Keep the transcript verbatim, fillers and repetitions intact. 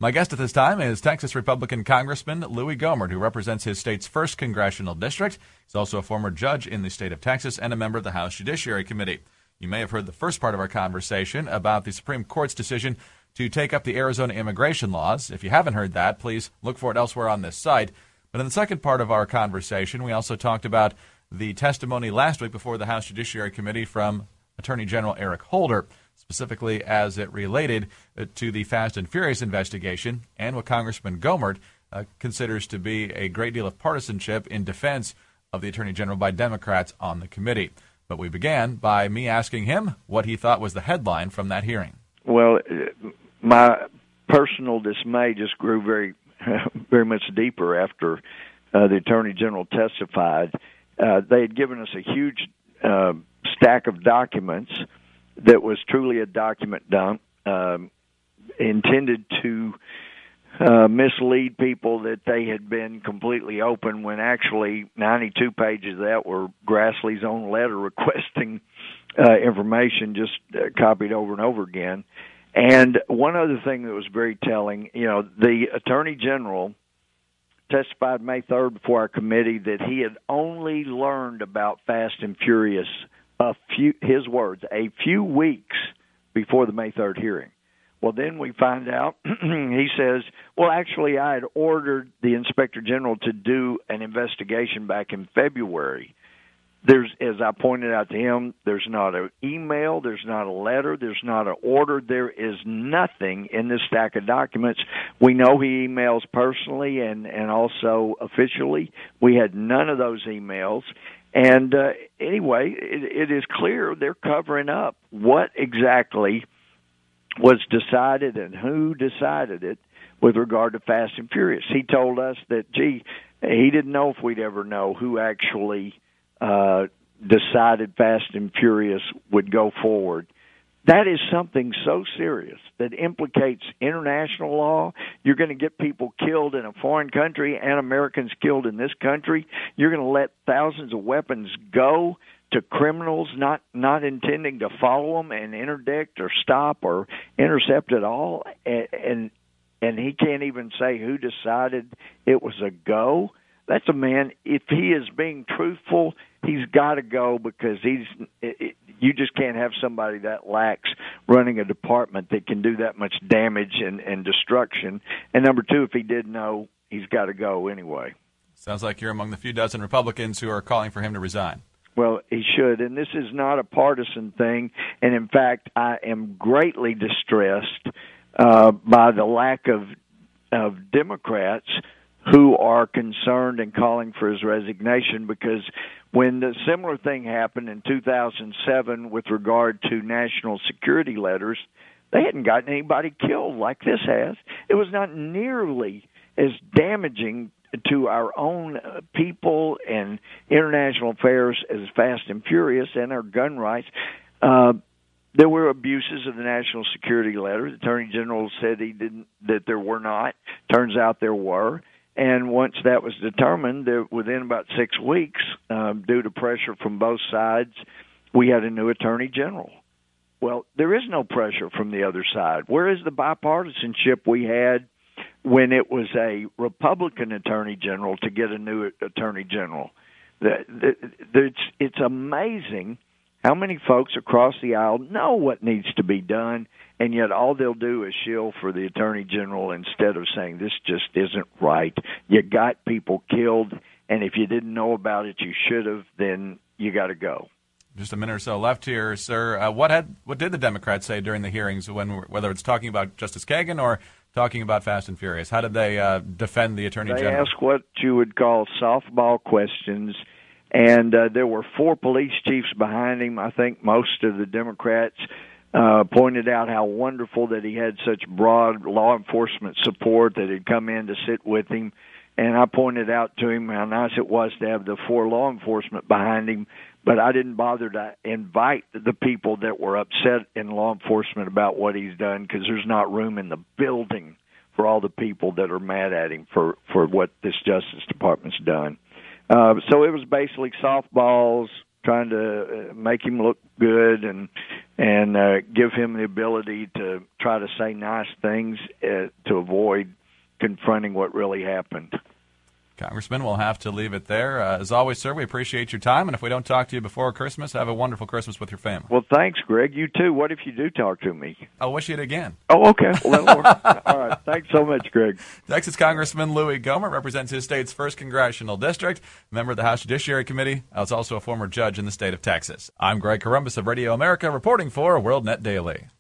My guest at this time is Texas Republican Congressman Louis Gohmert, who represents his state's first congressional district. He's also a former judge in the state of Texas and a member of the House Judiciary Committee. You may have heard the first part of our conversation about the Supreme Court's decision to take up the Arizona immigration laws. If you haven't heard that, please look for it elsewhere on this site. But in the second part of our conversation, we also talked about the testimony last week before the House Judiciary Committee from Attorney General Eric Holder, specifically as it related to the Fast and Furious investigation and what Congressman Gohmert uh, considers to be a great deal of partisanship in defense of the Attorney General by Democrats on the committee. But we began by me asking him what he thought was the headline from that hearing. Well, my personal dismay just grew very, very much deeper after uh, the Attorney General testified. Uh, they had given us a huge uh, stack of documents that was truly a document dump, um, intended to uh, mislead people that they had been completely open when actually ninety-two pages of that were Grassley's own letter requesting uh, information just uh, copied over and over again. And one other thing that was very telling, you know, the Attorney General testified May third before our committee that he had only learned about Fast and Furious a few, his words, a few weeks before the May third hearing. Well, then we find out, he says, well, actually, I had ordered the Inspector General to do an investigation back in February. There's, as I pointed out to him, there's not an email, there's not a letter, there's not an order, there is nothing in this stack of documents. We know he emails personally and, and also officially. We had none of those emails. And uh, anyway, it, it is clear they're covering up what exactly was decided and who decided it with regard to Fast and Furious. He told us that, gee, he didn't know if we'd ever know who actually uh, decided Fast and Furious would go forward. That is something so serious that implicates international law. You're going to get people killed in a foreign country and Americans killed in this country. You're going to let thousands of weapons go to criminals not, not intending to follow them and interdict or stop or intercept at all. And, and, and he can't even say who decided it was a go. That's a man, if he is being truthful, he's got to go because he's. It, it, you just can't have somebody that lax running a department that can do that much damage and, and destruction. And number two, if he did know, he's got to go anyway. Sounds like you're among the few dozen Republicans who are calling for him to resign. Well, he should, and this is not a partisan thing. And in fact, I am greatly distressed uh, by the lack of of Democrats who are concerned and calling for his resignation, because when the similar thing happened in two thousand seven with regard to national security letters, they hadn't gotten anybody killed like this has. It was not nearly as damaging to our own people and international affairs as Fast and Furious and our gun rights. Uh, there were abuses of the national security letter. The Attorney General said he didn't, that there were not. Turns out there were. And once that was determined, there, within about six weeks, um, due to pressure from both sides, we had a new Attorney General. Well, there is no pressure from the other side. Where is the bipartisanship we had when it was a Republican Attorney General to get a new Attorney General? It's, it's amazing how many folks across the aisle know what needs to be done, and yet all they'll do is shill for the Attorney General instead of saying this just isn't right. You got people killed, and if you didn't know about it, you should have, then you got to go. Just a minute or so left here, sir. Uh, what had what did the Democrats say during the hearings, when whether it's talking about Justice Kagan or talking about Fast and Furious? How did they uh, defend the Attorney they General? They asked what you would call softball questions, and uh, there were four police chiefs behind him. I think most of the Democrats uh, pointed out how wonderful that he had such broad law enforcement support that had come in to sit with him. And I pointed out to him how nice it was to have the four law enforcement behind him, but I didn't bother to invite the people that were upset in law enforcement about what he's done, because there's not room in the building for all the people that are mad at him for, for what this Justice Department's done. Uh, so it was basically softballs, trying to make him look good and and uh, give him the ability to try to say nice things uh, to avoid confronting what really happened. Congressman, we'll have to leave it there. Uh, as always, sir, we appreciate your time, and if we don't talk to you before Christmas, have a wonderful Christmas with your family. Well, thanks, Greg. You too. What if you do talk to me? I'll wish you it again. Oh, okay. Well, that'll work. All right. Thanks so much, Greg. Texas Congressman Louis Gohmert represents his state's first congressional district, member of the House Judiciary Committee. I was also a former judge in the state of Texas. I'm Greg Corombos of Radio America, reporting for WorldNet Daily.